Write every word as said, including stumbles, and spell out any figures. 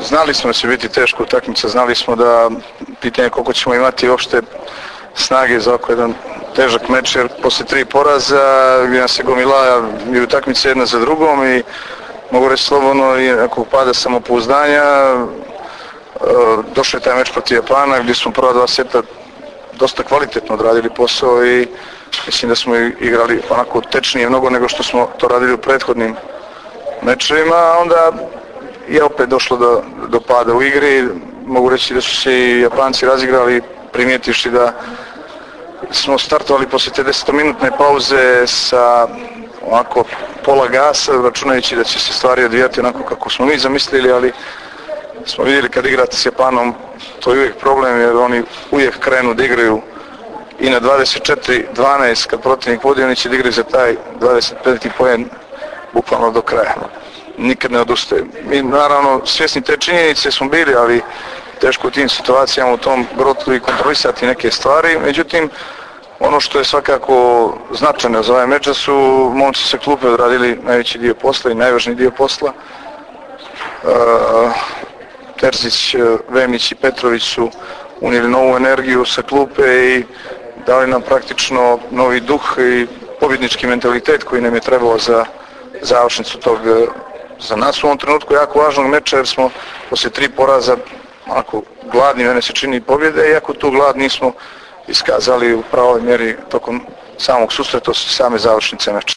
znali smo da će biti teška utakmica, znali smo da pitanje koliko ćemo imati uopšte snage za oko jedan težak meč, jer posle tri poraza gdje nas je gomila i utakmice jedna za drugom i mogu reći slobodno i nekog pada samopouzdanja, došao je taj meč protiv Japana gdje smo prva dva seta dosta kvalitetno odradili posao i mislim da smo igrali onako tečnije mnogo nego što smo to radili u prethodnim mečevima, a onda je opet došlo do, do pada u igri. Mogu reći da su se i Japanci razigrali, primijetivši da smo startovali poslije te desetominutne pauze sa onako pola gasa, računajući da će se stvari odvijati onako kako smo mi zamislili, ali smo vidjeli kad igrate s Japanom, to je uvijek problem jer oni uvijek krenu da igraju i na dvadeset četiri dvanaest kad protivnik vodi, oni će da igraju za taj dvadeset peti poen bukvalno do kraja. Nikad ne odustaje. Mi naravno svjesni te činjenice smo bili, ali teško u tim situacijama u tom grotu i kontrolisati neke stvari. Međutim, ono što je svakako značajno za ovaj meč da su momci sa klupe odradili najveći dio posla i najvažniji dio posla. Uh, Terzić, Vemić i Petrović su unijeli novu energiju sa klupe i dali nam praktično novi duh i pobjednički mentalitet koji nam je trebalo za završnicu tog za nas u ovom trenutku jako važnog meča, jer smo poslije tri poraza onako gladni, mene se čini pobjede, iako tu glad nismo iskazali u pravoj mjeri tokom samog susreta same završnice meča.